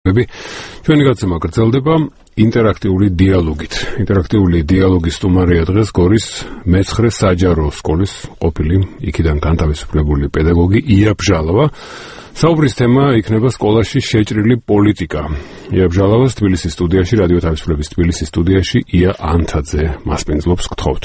ჩვენი გაცემა გრძელდება ინტერაქტიული დიალოგით. ინტერაქტიული დიალოგის სტუმარია დღეს გორის მე-9 საჯარო სკოლის ყოფილი, იქიდან განთავისუფლებული პედაგოგი ია ბჟალავა. საუბრის თემა იქნება სკოლაში შეჭრილი პოლიტიკა. ია ბჟალავას თბილისის სტუდიაში, რადიო თავისუფლების თბილისის სტუდიაში ია ანთაძე მასპინძლობს. გთხოვთ.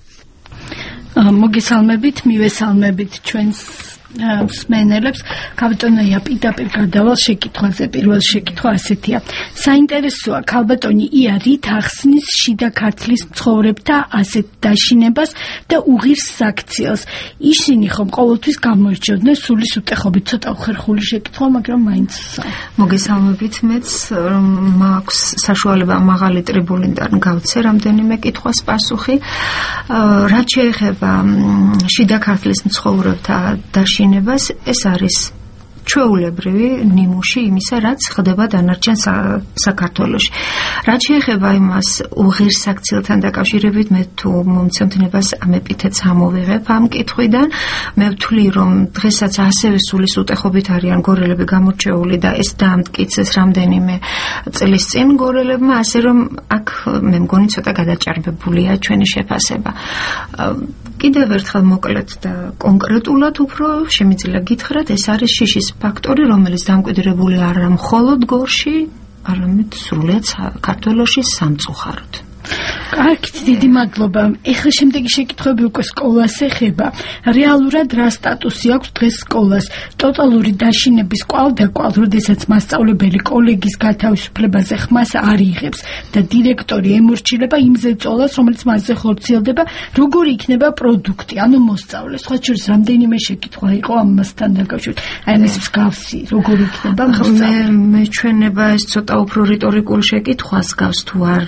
მოგესალმებით, მივესალმებით ჩვენს მსმენელებს. ქალბატონია პირდაპირ გადავალ შეკითხვაზე. პირველ შეკითხვა ასეთია. საინტერესოა ქალბატონი ია რით ახსნის შიდა ქართლის მცხოვრებთა ასეთ დაშინებას და უღირს საქციელს. ისინი ხომ ყოველთვის გამოირჩეოდნენ სულის უტეხობით. ცოტა უხერხული შეკითხვა, მაგრამ მაინც მოგესალმებით მეც რომ მაქვს საშუალება მაღალი ტრიბუნიდან გავცე რამდენიმე კითხვას პასუხი. რაც შეეხება შიდა ქართლის მცხოვრებთა დაშინებას, ეს არის ჩვეულებრივი ნიმუში იმისა, რაც ხდება დანარჩენ საქართველოში. რაც შეეხება იმას უღირს საქციელთან დაკავშირებით, მე თუ მომცემთნებას ამ ეპითეტს ამოვიღებ ამ კითხვიდან, მე ვთვლი, რომ დღესაც ასევე სულის უტეხობით არიან გორელები გამორჩეული და ეს დაამტკიცეს რამდენიმე წლის წინ გორელებმა, ასე რომ აქ მე მგონი ცოტა გადაჭარბებულია ჩვენი შეფასება. კიდევ ერთხელ მოკლედ და კონკრეტულად უფრო შემიძლია გითხრათ, ეს არის შიშის ფაქტორი, რომელიც დამკვიდრებული არა მხოლოდ გორში, არამედ სრულიად საქართველოში სამწუხაროდ. კარგით, დიდი მადლობა. ეხლა შემდეგი შეკითხვები უკვე სკოლას ეხება. რეალურად რა სტატუსი აქვს დღეს სკოლას? ტოტალური დაშინების კვალ-დაკვალ, როდესაც მასწავლებელი კოლეგის გათავისუფლებაზე ხმას არ იღებს და დირექტორი ემორჩილება იმ ზეწოლას, რომელიც მასზე ხორციელდება, როგორი იქნება პროდუქტი, ანუ მოსწავლე. სხვა შორის რამდენიმე შეკითხვა იყო ამასთან დაკავშირებით. აი ეს მსგავსი, როგორი იქნება მოსწავლე? მე ჩვენება ეს ცოტა უფრო რიტორიკული შეკითხვას გავს თუ არ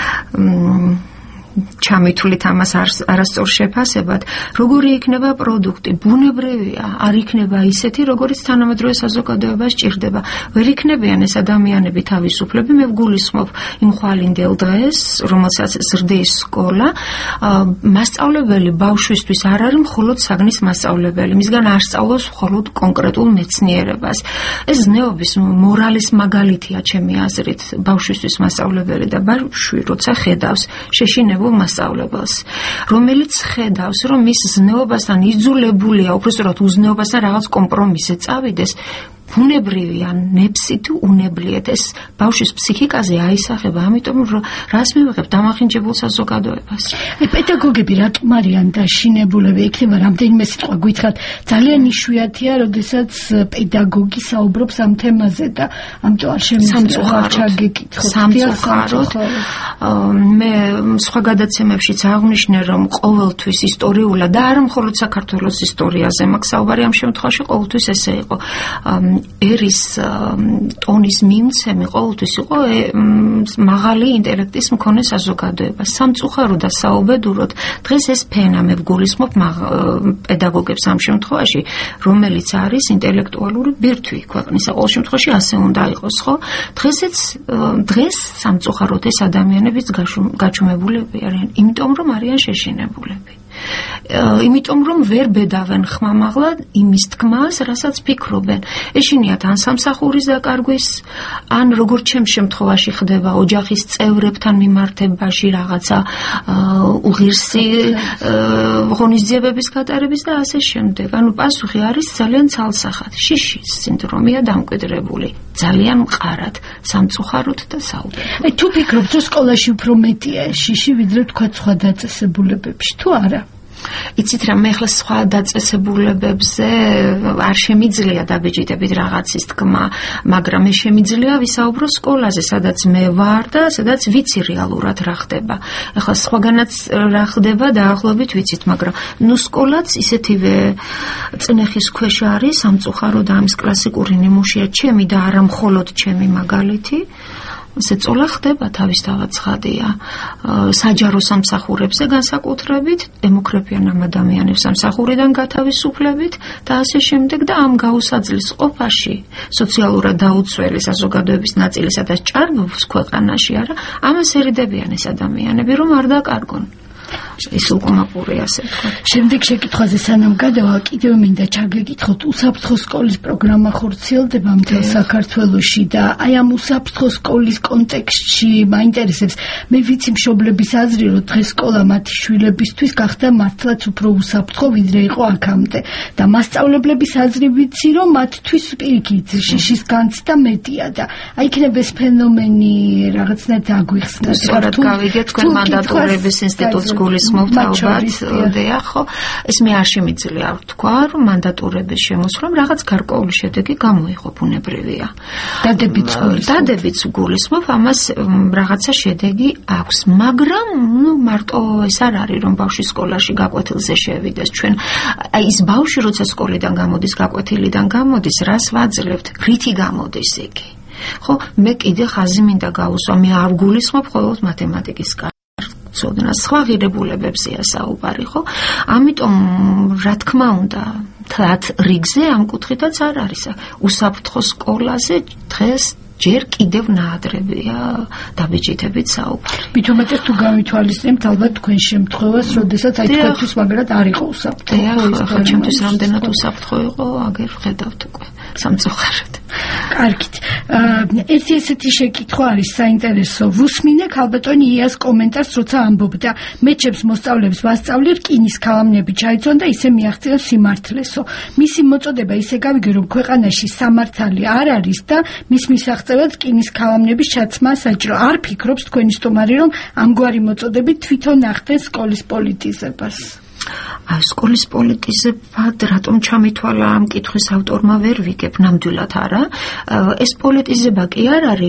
ჩამითვლით ამას არასწორ შეფასებად. როგორი იქნება პროდუქტი? ბუნებრივია, არ იქნება ისეთი, როგორც თანამედროვე საზოგადოებას სჭირდება. ვერ იქნებიან ეს ადამიანები თავისუფლები. მე ვგულისხმობ იმ ხვალინდელ დღეს, რომელსაც ზრდის სკოლა, მასწავლებელი ბავშვისთვის არ არის მხოლოდ საგნის მასწავლებელი. მისგან არ სწავლობს მხოლოდ კონკრეტულ მეცნიერებას. ეს ზნეობის მორალის მაგალითია ჩემი აზრით ბავშვისთვის მასწავლებელი და ბავშვი როცა ხედავს შეშინებულ მასწავლებელს, რომელიც ხედავს, რომ მის ზნეობასთან იძულებულია, უბრალოდ უზნეობასთან რაღაც კომპრომისზე წავიდეს, ბუნებრივია, ნებსით უნებლიეთ ეს ბავშვის ფსიქიკაზე აისახება, ამიტომ რას მივიღებ დამახინჯებულ საზოგადოებას. პედაგოგები რატომ არიან დაშინებულები? იქნება რამდენიმე სიტყვა გითხრათ. ძალიან იშვიათია, როდესაც პედაგოგი საუბრობს ამ თემაზე და ამიტომ არ შემიძლია ჩაგეკითხოთ. სამწუხაროდ. მე სხვა გადაცემებშიც აღვნიშნე, რომ ყოველთვის ისტორიულად და არა მხოლოდ საქართველოს ისტორიაზე მაქვს საუბარი, ამ შემთხვევაში ყოველთვის ესე იყო. ერის ტონის მიმცემი ყოველთვის იყო მაღალი ინტელექტის მქონე საზოგადოება. სამწუხაროდ და საუბედუროდ დღეს ეს ფენა მე ვგულისხმობ პედაგოგებს ამ შემთხვევაში, რომელიც არის ინტელექტუალური ბირთვი ქვეყნისა. ყოველ შემთხვევაში ასე უნდა იყოს, ხო? დღეს სამწუხაროდ ეს ადამიანებიც გაჩუმებულები არიან, იმიტომ რომ არიან შეშინებულები. იმიტომ რომ ვერ ბედავენ ხმამაღლა იმის თქმას, რასაც ფიქრობენ. ეშინიათ ან სამსახურის დაკარგვის, ან როგორც ჩემს შემთხვევაში ხდება ოჯახის წევრებთან მიმართებაში რაღაცა უღირსი ღონისძიებების გატარების და ასე შემდეგ. ანუ პასუხი არის ძალიან ცალსახად. შიშის სინდრომია დამკვიდრებული. ძალიან მყარად, სამწუხაროდ და საუბედუროდ. თუ ფიქრობთ, რომ სკოლაში უფრო მეტია შიში, ვიდრე თქვა სხვა დაწესებულებებში, თუ არა? იცით რა, მე ახლა სხვა დაწესებულებებზე არ შემიძლია დაბეჭდებით რაღაცის თქმა, მაგრამ მე შემიძლია ვისაუბრო სკოლაზე, სადაც მე ვარ და სადაც ვიცი რეალურად რა ხდება. ახლა სხვაგანაც რა ხდება დაახლოებით ვიცით, მაგრამ სკოლაც ისეთივე წნეხის ქვეშ არის, სამწუხაროდ ამის კლასიკური ნიმუშია ჩემი და არა მხოლოდ ჩემი მაგალითი. ზეწოლა ხდება თავისთავად ცხადია. საჯარო სამსახურებზე განსაკუთრებით, ემუქრებიან ამ ადამიანებს სამსახურიდან გათავისუფლებით და ასე შემდეგ და ამ გაუსაძლის ყოფაში სოციალურად დაუცველი საზოგადოების ნაწილი, სადაც ჭარბობს ქვეყანაში, არა, ამას ერიდებიან ეს ადამიანები, რომ არ დაკარგონ. ის უკმაყური ასე ვთქვათ. შემდეგ შეკითხვაზე სანამ გადავა, კიდევ მინდა ჩაგეკითხოთ, უსაფრთხო სკოლის პროგრამა ხორციელდება მთელ საქართველოში და აი ამ უსაფრთხო სკოლის კონტექსტში მაინტერესებს, მე ვიცი მშობლების აზრი, რომ დღეს სკოლა მათი შვილებისთვის გახდა მართლაც უფრო უსაფრთხო, ვიდრე იყო აქამდე და მასწავლებლების აზრი ვიცი, რომ მათთვის პირიქით შიშის განცდა მეტია და აი იქნება ეს ფენომენი რაღაცნაირად აგვიხსნას. სწორად გავიგეთ, თქვენ მანდატურების ინსტიტუტს გულისხმობთ ალბათ, დიახ, ხო? ეს მე არ შემიძლია ვთქვა, რომ მანდატურების შემოსვლამ რაღაც გარკვეული შედეგი გამოიღო, ბუნებრივია. დადებიც გულისხმობ, ამას რაღაცა შედეგი აქვს, მაგრამ მარტო ეს არ არის, რომ ბავშვი სკოლაში გაკვეთილზე შევიდეს. ჩვენ აი ის ბავშვი, როცა სკოლიდან გამოდის, გაკვეთილიდან გამოდის, რას ვაძლევთ? რითი გამოდის იგი? ხო, მე კიდე ხაზი მინდა გავუსვა, მე არ გულისხმობ მხოლოდ მათემატიკის ცოდნა, სხვა ღირებულებებზეა საუბარი, ხო? ამიტომ რა თქმა უნდა, თათ რიგზე ამ კუთხითაც არ არის. უსაფრთხო სკოლაზე დღეს ჯერ კიდევ ნაადრევია დაბეჭდებით საუბარი. მithumetes თუ გავითვალისწინებთ ალბათ თქვენ შემთხვევას, როდესაც აი თქვენთვის მაგრად არ იყო უსაფრთხო. ხო, ჩემთვის რამდენად უსაფრთხო იყო, აგერ ხედავთ უკვე სამწუხაროდ. კარგით. ერთი ესეთი შეკითხვა არის საინტერესო. ვუსმინე ქალბატონი იას კომენტარს, როცა ამბობდა, მე ჩემს მოსწავლეებს ვასწავლი რკინის ქალამნები ჩაიცვან და ისე მიაღწია სიმართლესო. მისი მოწოდება ისე გავიგე, რომ ქვეყანაში სამართალი არ არის და მის მისაღწევად რკინის ქალამნების ჩაცმა საჭირო. არ ფიქრობს თქვენი სტუმარი, რომ ამგვარი მოწოდებით თვითონ ახდენს სკოლის პოლიტიზებას? სკოლის პოლიტიზებად რატომ ჩამითვალა ამ კითხვის ავტორმა ვერ ვიგებ, ნამდვილად არა. ეს პოლიტიზება კი არ არის,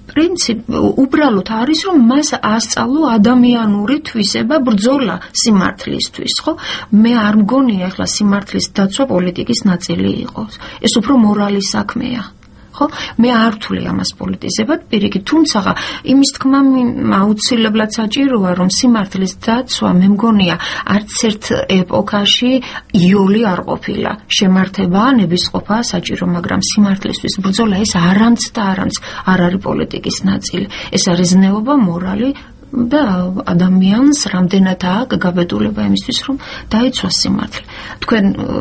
უბრალოდ არის, რომ მას ასწავლო ადამიანური თვისება, ბრძოლა სიმართლისთვის, ხო? მე არ მგონია ახლა სიმართლის დაცვა პოლიტიკის ნაწილი იყოს. ეს უფრო მორალის საქმეა. ხო, მე არ ვთვლი ამას პოლიტიზებად, პირიქით, თუმცა იმის თქმა აუცილებლად საჭიროა, რომ სიმართლის დაცვა, მე მგონია, არც ერთ ეპოქაში იოლი არ ყოფილა. შემართება, ნებისყოფა საჭირო, მაგრამ სიმართლისთვის ბრძოლა ეს არამც და არამც არ არის პოლიტიკის ნაწილი. ეს არის ზნეობა, მორალი და ადამიანს რამდენად აქვს გაბედულება იმისთვის, რომ დაიცვას სიმართლე. თქვენ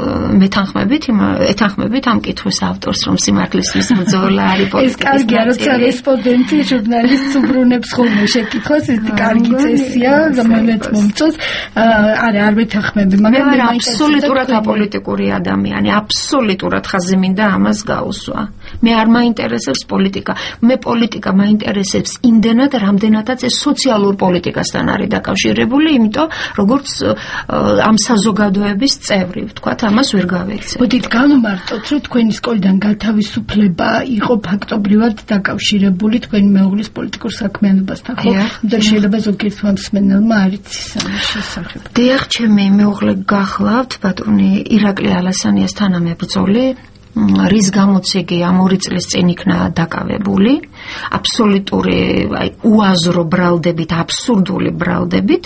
ეთანხმებით ამ კითხვის ავტორს, რომ სიმართლისთვის ბრძოლა არის პოლიტიკის ნაწილი. ეს კარგია, როცა რესპონდენტი ჟურნალისტს უბრუნებს ხოლმე შეკითხვას, ეს კარგი წესია, რომელიც მომწონს. არ ვეთანხმები, მაგრამ მე აბსოლუტურად აპოლიტიკური ადამიანი, აბსოლუტურად ხაზი მინდა ამას გაუსვა. მე არ მაინტერესებს პოლიტიკა. მე პოლიტიკა მაინტერესებს იმდენად, რამდენადაც ეს სოციალურ პოლიტიკასთან არის დაკავშირებული, იმიტომ როგორც ამ საზოგადოების წევრი, ვთქვათ, ამას ვერ გავეცე. მოდით განვმარტოთ, რომ თქვენი სკოლიდან გათავისუფლება იყო ფაქტობრივად დაკავშირებული თქვენი მეუღლის პოლიტიკურ საქმიანობასთან, ხო? და შეიძლება ზოგიერთ მსმენელმა არ იცის ამის შესახებ. დიახ, ჩემი მეუღლე გახლავთ, ბატონი ირაკლი ალასანიას თანამებრძოლი, რის გამოც იგი ამ 2 წლის წინ იქნა დაკავებული, აბსოლუტური, უაზრო ბრალდებით, აბსურდული ბრალდებით.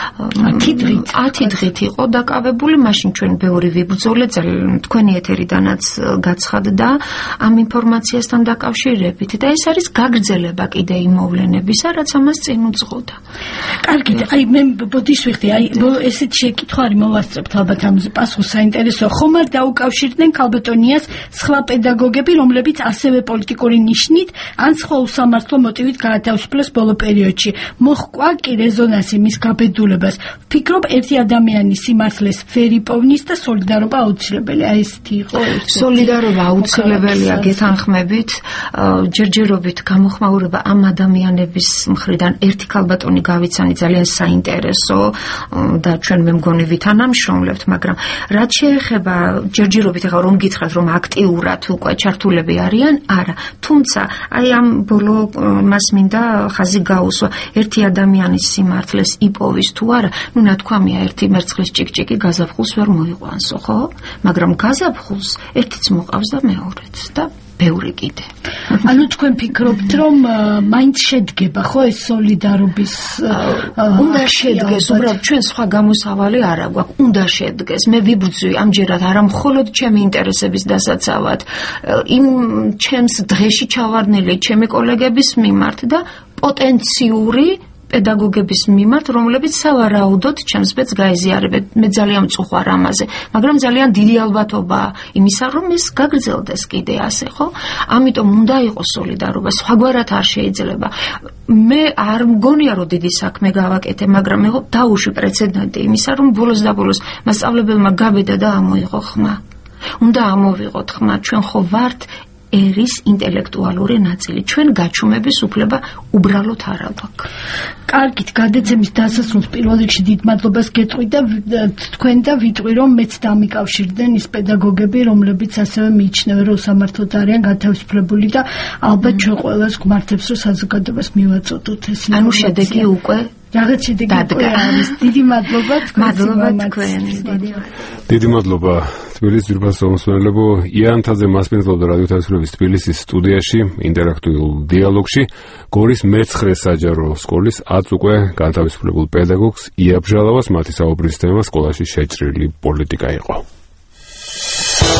10 დღით იყო დაკავებული, მაშინ ჩვენ ბევრი ვიბრძოლე, თქვენი ეთერიდანაც გაცხადდა ამ ინფორმაციასთან დაკავშირებით და ეს არის გაგრძელება კიდე იმ მოვლენებისა, რაც ამას წინ უძღოდა. კარგით, აი მე ბოდიშ ვიხდი, აი ესეთ შეკითხვა არის მოვასწრებთ ალბათ ამაზე პასუხი საინტერესოა. ხომ არ დაუკავშირდნენ ქალბატონიას სხვა პედაგოგები, რომლებიც ასევე პოლიტიკური ნიშნით ან სხვა უსამართლო მოტივით გაათავისუფლეს ბოლო პერიოდში. მოჰყვა კი რეზონანსი მის გაბედულებას. ვფიქრობ, ერთი ადამიანის სიმართლეს ვერ იპოვნის და სოლიდარობა აუცილებელია. ესეთი იყო. სოლიდარობა აუცილებელია, გეთანხმებით, ჯერჯერობით გამოხმაურება ამ ადამიანების მხრიდან ერთი ქალბატონი გავიცანი ძალიან საინტერესო და ჩვენ მე მგონი ვითანამშრომლებთ, მაგრამ რაც შეეხება ჯერჯერობით, ახლა რომ გითხრათ, რომ აქტიურად უკვე ჩართულები არიან, არა. თუმცა, აი ამ ბოლო მას მინდა ხაზი გაუსვა. ერთი ადამიანის სიმართლეს იპოვის თუ არა, ნუ ნათქვამია, ერთი მერცხლის ჭიკჭიკი გაზაფხულს ვერ მოიყვანსო, ხო? მაგრამ გაზაფხულს ერთიც მოყავს და მეორეც და ბევრი კიდე. ანუ თქვენ ფიქრობთ, რომ მაინც შედგება, ხო, ეს სოლიდარობის უნდა შედგეს, უბრალოდ ჩვენ სხვა გამოსავალი არ აქვს, უნდა შედგეს. მე ვიბრძვი ამჯერად არა მხოლოდ ჩემი ინტერესების დასაცავად, იმ ჩემს დღეში ჩავარდნილი ჩემი კოლეგების მიმართ და პოტენციური პედაგოგების მიმართ, რომლებიც სავარაუდოდ ჩემს ბედს გაეზიარებენ. მე ძალიან მწუხვარ ამაზე, მაგრამ ძალიან დიდი ალბათობაა იმისა, რომ ეს გაგრძელდეს კიდე ასე, ხო? ამიტომ უნდა იყოს სოლიდარობა, სხვაგვარად არ შეიძლება. მე არ მგონია, რომ დიდი საქმე გავაკეთე, მაგრამ მე დავუშვი პრეცედენტი იმისა, რომ ბოლოს და ბოლოს მასწავლებელმა გაბედა და ამოიღო ხმა. უნდა ამოვიღოთ ხმა, ჩვენ ხო ვართ ერის ინტელექტუალური ნაწილი. ჩვენ გაჩუმების უფლება უბრალოდ არ აქვს. კარგით, გადაცემის დასასრულს პირველ რიგში დიდ მადლობას გეტყვი და თქვენ და ვიტყვი, რომ მეც დამიკავშირდნენ ის პედაგოგები, რომლებიც ასევე მიიჩნევენ, რომ სამართლოდ არიან გათავისუფლებული და ალბათ ჩვენ ყველას გვმართებს, რომ საზოგადოებას მივაწოდოთ ეს ინფორმაცია. ანუ შედეგი უკვე რაღაც შედეგი არის. დიდი მადლობა თქვენ. დიდი მადლობა თბილისის ძვირფასო მომსმენელებო, იანთაძე მასპინძლობდა რადიო თავისუფლების თბილისის სტუდიაში ინტერაქტიულ დიალოგში გორის მე-9 საჯარო სკოლის 10 უკვე გათავისუფლებულ პედაგოგს იაბჟალავას მათი საუბრის თემა სკოლაში შეჭრილი პოლიტიკა იყო.